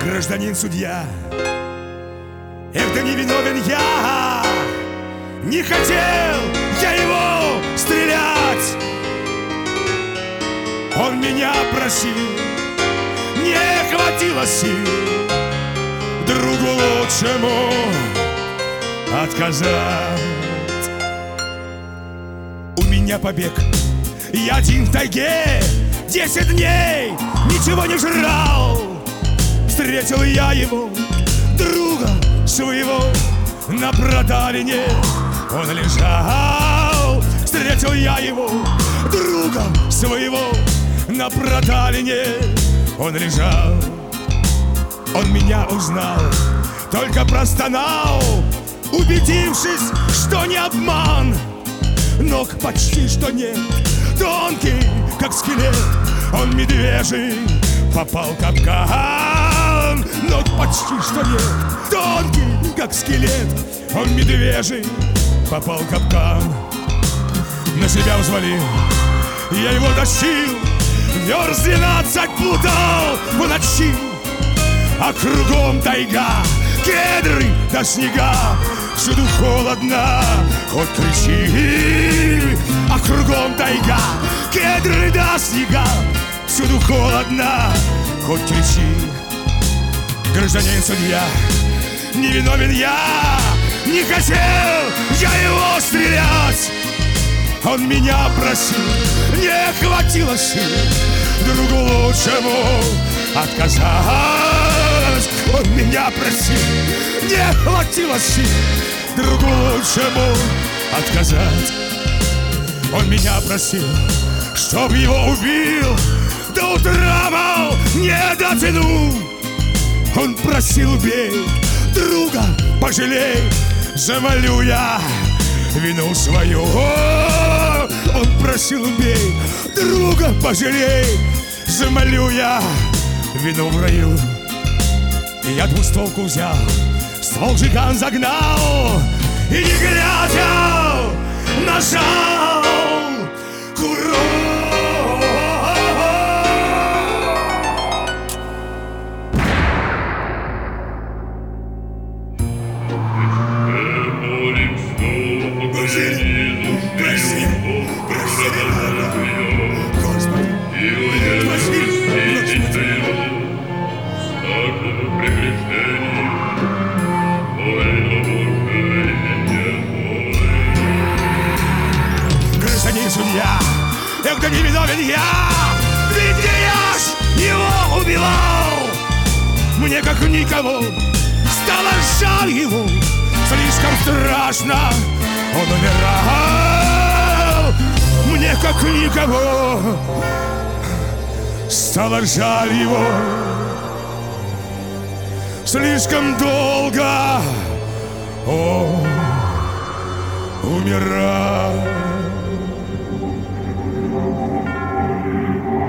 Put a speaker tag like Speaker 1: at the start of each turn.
Speaker 1: Гражданин судья, эх, да не виновен я, не хотел я его стрелять. Он меня просил, не хватило сил другу лучшему отказать. У меня побег, я один в тайге, 10 дней ничего не жрал. Встретил я его, друга своего, на проталине он лежал. Встретил я его, друга своего, на проталине он лежал. Он меня узнал, только простонал, убедившись, что не обман. Ног почти что нет, тонкий, как скелет, он медвежий, попал в капкан. Ног почти что нет, тонкий, как скелет, он медвежий, попал в капкан. На себя взвалил, я его тащил, верст 12 плутал в ночи. А кругом тайга, кедры до снега, всюду холодно, хоть кричи. А кругом тайга, кедры до снега, всюду холодно, хоть кричи. Гражданин судья, не виновен я, не хотел я его стрелять. Он меня просил, не хватило сил другу лучшему отказать. Он меня просил, не хватило сил другу лучшему отказать. Он меня просил, чтоб его убил, до утра, мол, не дотяну. Он просил, убей друга, пожалей, замолю я вину свою. Он просил, убей друга, пожалей, замолю я вину в раю. И я двустволку взял, ствол жиган загнал, и не глядя нажал курок. Гражданин судья, эх, да не виновен я, ведь не я ж его убивал. Мне как никого стало жаль его, слишком страшно он умирал. Мне как никого стало жаль его, слишком долго он умирал.